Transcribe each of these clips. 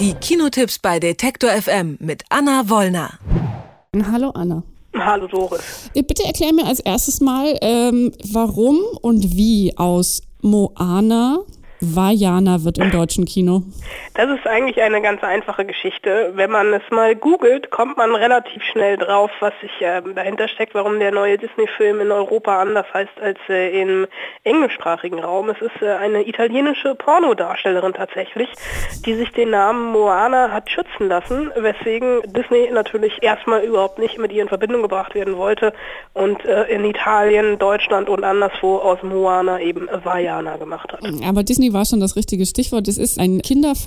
Die Kinotipps bei Detektor FM mit Anna Wollner. Hallo Anna. Hallo Doris. Bitte erklär mir als erstes mal, warum und wie aus Moana Vaiana wird im deutschen Kino. Das ist eigentlich eine ganz einfache Geschichte. Wenn man es mal googelt, kommt man relativ schnell drauf, was sich dahinter steckt, warum der neue Disney-Film in Europa anders heißt als im englischsprachigen Raum. Es ist eine italienische Pornodarstellerin tatsächlich, die sich den Namen Moana hat schützen lassen, weswegen Disney natürlich erstmal überhaupt nicht mit ihr in Verbindung gebracht werden wollte und in Italien, Deutschland und anderswo aus Moana eben Vaiana gemacht hat. Aber Disney war schon das richtige Stichwort. Es ist ein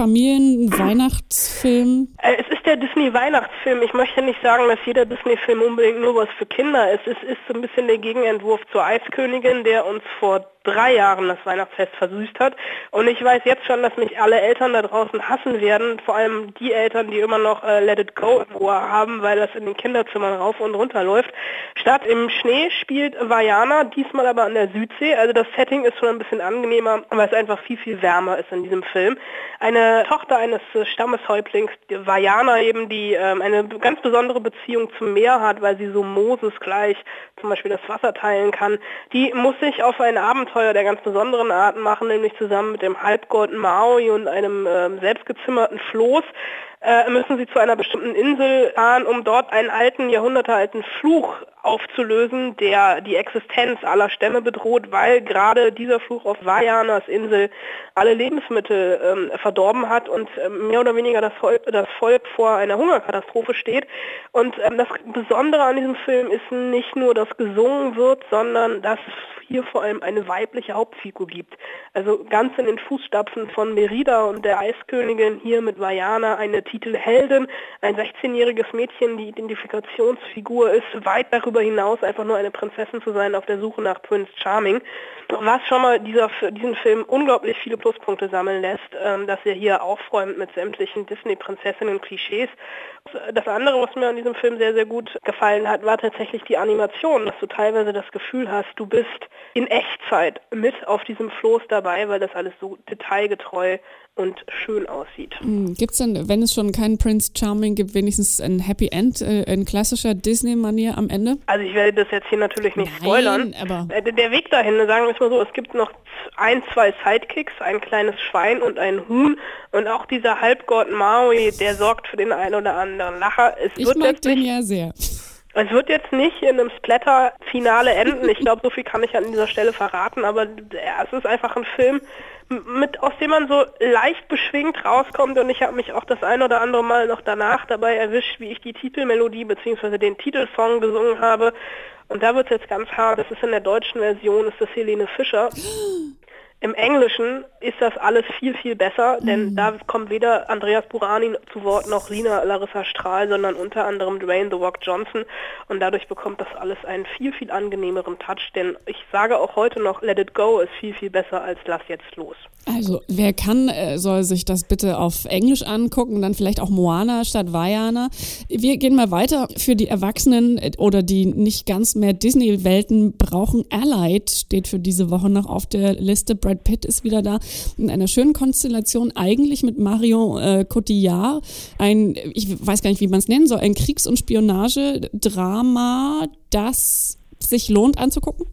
Kinderfamilien-Weihnachtsfilm. Es ist der Disney-Weihnachtsfilm. Ich möchte nicht sagen, dass jeder Disney-Film unbedingt nur was für Kinder ist. Es ist so ein bisschen der Gegenentwurf zur Eiskönigin, der uns vor 3 Jahren das Weihnachtsfest versüßt hat. Und ich weiß jetzt schon, dass mich alle Eltern da draußen hassen werden, vor allem die Eltern, die immer noch Let It Go im Ohr haben, weil das in den Kinderzimmern rauf und runter läuft. Statt im Schnee spielt Vaiana, diesmal aber an der Südsee. Also das Setting ist schon ein bisschen angenehmer, weil es einfach viel, viel wärmer ist in diesem Film. Eine Tochter eines Stammeshäuptlings, Vaiana eben, die eine ganz besondere Beziehung zum Meer hat, weil sie so Moses gleich zum Beispiel das Wasser teilen kann, die muss sich auf ein Abenteuer der ganz besonderen Art machen, nämlich zusammen mit dem Halbgott Maui und einem selbstgezimmerten Floß müssen sie zu einer bestimmten Insel fahren, um dort einen alten, jahrhundertealten Fluch aufzulösen, der die Existenz aller Stämme bedroht, weil gerade dieser Fluch auf Vaianas Insel alle Lebensmittel verdorben hat und mehr oder weniger das Volk vor einer Hungerkatastrophe steht. Und das Besondere an diesem Film ist nicht nur, dass gesungen wird, sondern dass es hier vor allem eine weibliche Hauptfigur gibt. Also ganz in den Fußstapfen von Merida und der Eiskönigin, hier mit Vaiana eine Titelheldin, ein 16-jähriges Mädchen, die Identifikationsfigur ist, weit darüber hinaus einfach nur eine Prinzessin zu sein auf der Suche nach Prince Charming. Was schon mal diesen Film unglaublich viele Pluspunkte sammeln lässt, dass er hier aufräumt mit sämtlichen Disney-Prinzessinnen-Klischees. Das andere, was mir an diesem Film sehr, sehr gut gefallen hat, war tatsächlich die Animation, dass du teilweise das Gefühl hast, du bist in Echtzeit mit auf diesem Floß dabei, weil das alles so detailgetreu und schön aussieht. Gibt es denn, wenn es schon keinen Prince Charming gibt, wenigstens ein Happy End in klassischer Disney-Manier am Ende? Also ich werde das jetzt hier natürlich nicht spoilern. Aber der Weg dahin, sagen wir es mal so, es gibt noch 1, 2 Sidekicks, ein kleines Schwein und ein Huhn und auch dieser Halbgott Maui, der sorgt für den einen oder anderen Lacher. Ich mag den ja sehr. Es wird jetzt nicht in einem Splatter-Finale enden. Ich glaube, so viel kann ich an dieser Stelle verraten, aber es ist einfach ein Film, aus dem man so leicht beschwingt rauskommt, und ich habe mich auch das ein oder andere Mal noch danach dabei erwischt, wie ich die Titelmelodie bzw. den Titelsong gesungen habe. Und da wird es jetzt ganz hart. Das ist in der deutschen Version, ist das Helene Fischer. Im Englischen ist das alles viel, viel besser, denn da kommt weder Andreas Burani zu Wort noch Lina Larissa Strahl, sondern unter anderem Dwayne The Rock Johnson, und dadurch bekommt das alles einen viel, viel angenehmeren Touch, denn ich sage auch heute noch, Let It Go ist viel, viel besser als Lass jetzt los. Also, wer kann, soll sich das bitte auf Englisch angucken, dann vielleicht auch Moana statt Vaiana. Wir gehen mal weiter. Für die Erwachsenen oder die nicht ganz mehr Disney-Welten brauchen Allied, steht für diese Woche noch auf der Liste. Brad Pitt ist wieder da in einer schönen Konstellation, eigentlich mit Marion Cotillard. Ich weiß gar nicht, wie man es nennen soll, ein Kriegs- und Spionagedrama, das sich lohnt anzugucken?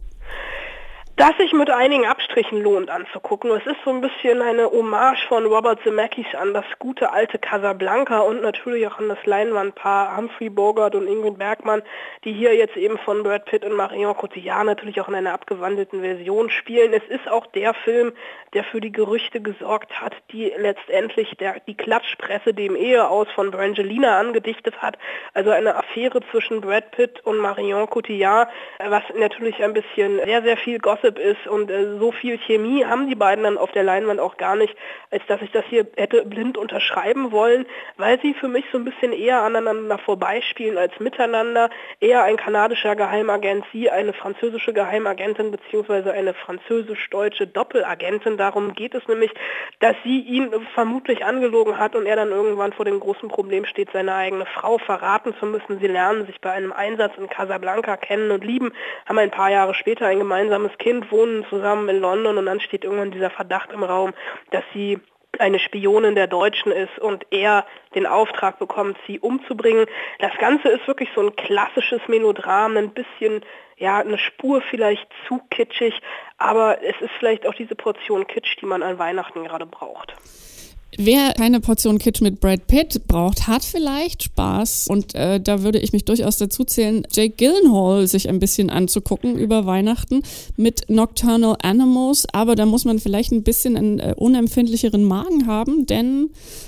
Das sich mit einigen Abstrichen lohnt anzugucken. Es ist so ein bisschen eine Hommage von Robert Zemeckis an das gute alte Casablanca und natürlich auch an das Leinwandpaar Humphrey Bogart und Ingrid Bergman, die hier jetzt eben von Brad Pitt und Marion Cotillard natürlich auch in einer abgewandelten Version spielen. Es ist auch der Film, der für die Gerüchte gesorgt hat, die letztendlich die Klatschpresse dem Eheaus von Brangelina angedichtet hat. Also eine Affäre zwischen Brad Pitt und Marion Cotillard, was natürlich ein bisschen sehr, sehr viel Gossip ist, und so viel Chemie haben die beiden dann auf der Leinwand auch gar nicht, als dass ich das hier hätte blind unterschreiben wollen, weil sie für mich so ein bisschen eher aneinander vorbeispielen als miteinander. Er ein kanadischer Geheimagent, sie eine französische Geheimagentin bzw. eine französisch-deutsche Doppelagentin. Darum geht es nämlich, dass sie ihn vermutlich angelogen hat und er dann irgendwann vor dem großen Problem steht, seine eigene Frau verraten zu müssen. Sie lernen sich bei einem Einsatz in Casablanca kennen und lieben, haben ein paar Jahre später ein gemeinsames Kind, wohnen zusammen in London, und dann steht irgendwann dieser Verdacht im Raum, dass sie eine Spionin der Deutschen ist und er den Auftrag bekommt, sie umzubringen. Das Ganze ist wirklich so ein klassisches Melodram, ein bisschen, eine Spur vielleicht zu kitschig, aber es ist vielleicht auch diese Portion Kitsch, die man an Weihnachten gerade braucht. Wer keine Portion Kitsch mit Brad Pitt braucht, hat vielleicht Spaß. Und da würde ich mich durchaus dazu zählen, Jake Gyllenhaal sich ein bisschen anzugucken über Weihnachten mit Nocturnal Animals. Aber da muss man vielleicht ein bisschen einen unempfindlicheren Magen haben, denn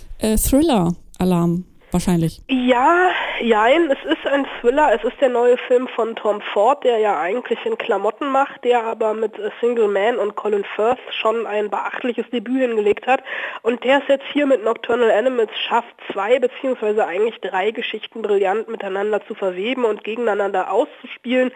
Thriller-Alarm wahrscheinlich. Ja, es ist ein Thriller. Es ist der neue Film von Tom Ford, der ja eigentlich in Klamotten macht, der aber mit A Single Man und Colin Firth schon ein beachtliches Debüt hingelegt hat. Und der es jetzt hier mit Nocturnal Animals schafft, 2 beziehungsweise eigentlich 3 Geschichten brillant miteinander zu verweben und gegeneinander auszuspielen.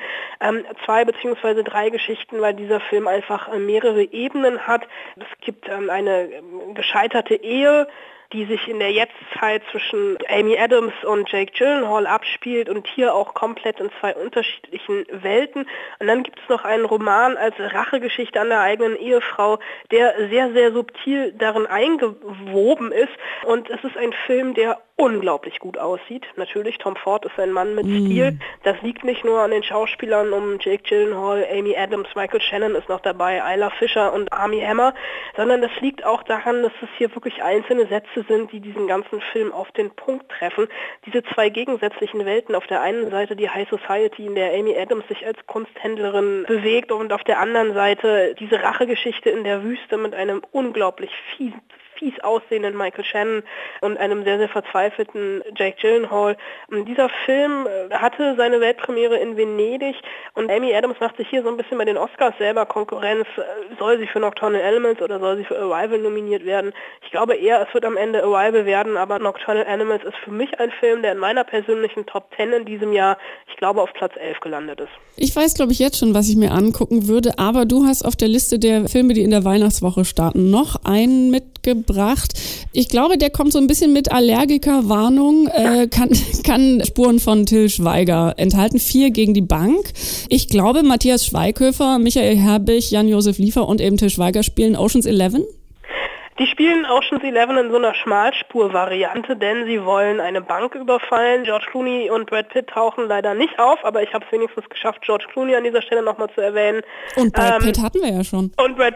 2 beziehungsweise 3 Geschichten, weil dieser Film einfach mehrere Ebenen hat. Es gibt eine gescheiterte Ehe, die sich in der Jetztzeit zwischen Amy Adams und Jake Gyllenhaal abspielt und hier auch komplett in 2 unterschiedlichen Welten. Und dann gibt es noch einen Roman als Rachegeschichte an der eigenen Ehefrau, der sehr, sehr subtil darin eingewoben ist. Und es ist ein Film, der unglaublich gut aussieht. Natürlich, Tom Ford ist ein Mann mit Stil. Das liegt nicht nur an den Schauspielern um Jake Gyllenhaal, Amy Adams, Michael Shannon ist noch dabei, Isla Fisher und Armie Hammer, sondern das liegt auch daran, dass es hier wirklich einzelne Sätze sind, die diesen ganzen Film auf den Punkt treffen. Diese 2 gegensätzlichen Welten, auf der einen Seite die High Society, in der Amy Adams sich als Kunsthändlerin bewegt, und auf der anderen Seite diese Rachegeschichte in der Wüste mit einem unglaublich fies aussehenden Michael Shannon und einem sehr, sehr verzweifelten Jake Gyllenhaal. Dieser Film hatte seine Weltpremiere in Venedig und Amy Adams macht sich hier so ein bisschen bei den Oscars selber Konkurrenz. Soll sie für Nocturnal Animals oder soll sie für Arrival nominiert werden? Ich glaube eher, es wird am Ende Arrival werden, aber Nocturnal Animals ist für mich ein Film, der in meiner persönlichen Top 10 in diesem Jahr, ich glaube, auf Platz 11 gelandet ist. Ich weiß, glaube ich, jetzt schon, was ich mir angucken würde, aber du hast auf der Liste der Filme, die in der Weihnachtswoche starten, noch einen mitgebracht. Ich glaube, der kommt so ein bisschen mit Allergikerwarnung, kann Spuren von Til Schweiger enthalten. 4 gegen die Bank. Ich glaube, Matthias Schweighöfer, Michael Herbig, Jan-Josef Liefer und eben Til Schweiger spielen Ocean's 11. Die spielen Ocean's 11 in so einer Schmalspur-Variante, denn sie wollen eine Bank überfallen. George Clooney und Brad Pitt tauchen leider nicht auf, aber ich habe es wenigstens geschafft, George Clooney an dieser Stelle nochmal zu erwähnen. Und Brad Pitt hatten wir ja schon.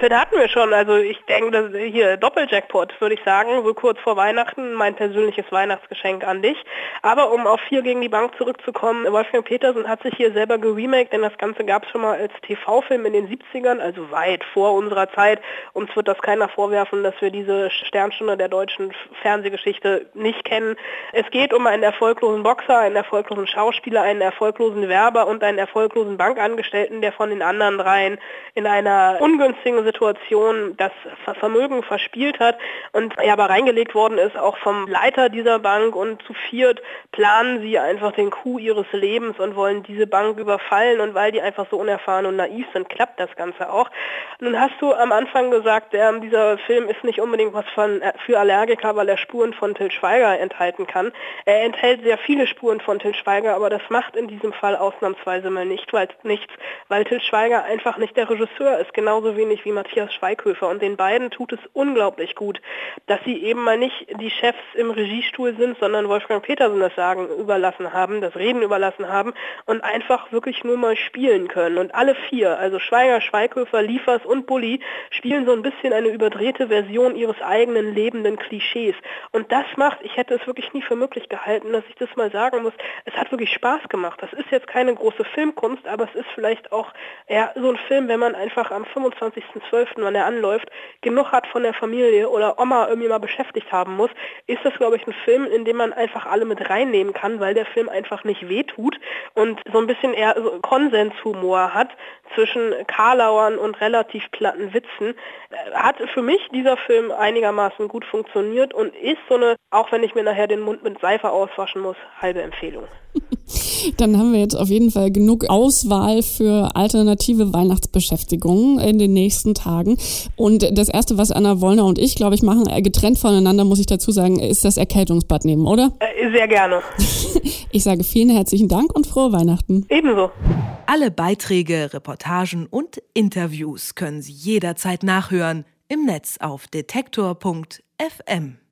Also ich denke, das hier Doppeljackpot, würde ich sagen, so kurz vor Weihnachten, mein persönliches Weihnachtsgeschenk an dich. Aber um auf 4 gegen die Bank zurückzukommen, Wolfgang Petersen hat sich hier selber geremaked, denn das Ganze gab es schon mal als TV-Film in den 70ern, also weit vor unserer Zeit. Uns wird das keiner vorwerfen, dass wir diese Sternstunde der deutschen Fernsehgeschichte nicht kennen. Es geht um einen erfolglosen Boxer, einen erfolglosen Schauspieler, einen erfolglosen Werber und einen erfolglosen Bankangestellten, der von den anderen dreien in einer ungünstigen Situation das Vermögen verspielt hat und er aber reingelegt worden ist, auch vom Leiter dieser Bank, und zu 4 planen sie einfach den Coup ihres Lebens und wollen diese Bank überfallen, und weil die einfach so unerfahren und naiv sind, klappt das Ganze auch. Nun hast du am Anfang gesagt, dieser Film ist nicht unbedingt was für Allergiker, weil er Spuren von Til Schweiger enthalten kann. Er enthält sehr viele Spuren von Til Schweiger, aber das macht in diesem Fall ausnahmsweise mal nichts, weil Til Schweiger einfach nicht der Regisseur ist, genauso wenig wie Matthias Schweighöfer, und den beiden tut es unglaublich gut, dass sie eben mal nicht die Chefs im Regiestuhl sind, sondern Wolfgang Petersen das Reden überlassen haben und einfach wirklich nur mal spielen können. Und alle 4, also Schweiger, Schweighöfer, Liefers und Bulli, spielen so ein bisschen eine überdrehte Version ihres eigenen lebenden Klischees. Und das macht, ich hätte es wirklich nie für möglich gehalten, dass ich das mal sagen muss, es hat wirklich Spaß gemacht. Das ist jetzt keine große Filmkunst, aber es ist vielleicht auch so ein Film, wenn man einfach am 25.12., wenn er anläuft, genug hat von der Familie oder Oma irgendwie mal beschäftigt haben muss, ist das, glaube ich, ein Film, in dem man einfach alle mit reinnehmen kann, weil der Film einfach nicht wehtut und so ein bisschen eher so Konsenshumor hat zwischen Karlauern und relativ platten Witzen. Hat für mich dieser Film einigermaßen gut funktioniert und ist so eine, auch wenn ich mir nachher den Mund mit Seife auswaschen muss, halbe Empfehlung. Dann haben wir jetzt auf jeden Fall genug Auswahl für alternative Weihnachtsbeschäftigungen in den nächsten Tagen. Und das Erste, was Anna Wollner und ich, glaube ich, machen, getrennt voneinander, muss ich dazu sagen, ist das Erkältungsbad nehmen, oder? Sehr gerne. Ich sage vielen herzlichen Dank und frohe Weihnachten. Ebenso. Alle Beiträge, Reportagen und Interviews können Sie jederzeit nachhören im Netz auf detektor.fm. FM.